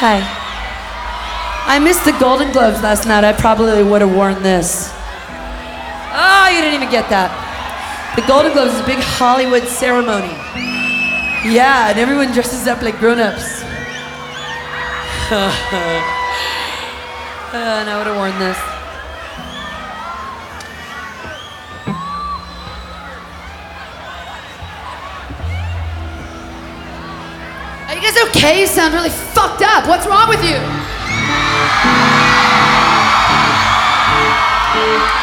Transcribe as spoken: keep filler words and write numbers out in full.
Hi. I missed the Golden Globes last night. I probably would have worn this. Oh, you didn't even get that. The Golden Globes is a big Hollywood ceremony. Yeah, and everyone dresses up like grown-ups. uh, and I would have worn this. Are you guys okay? You sound really fucked up. What's wrong with you?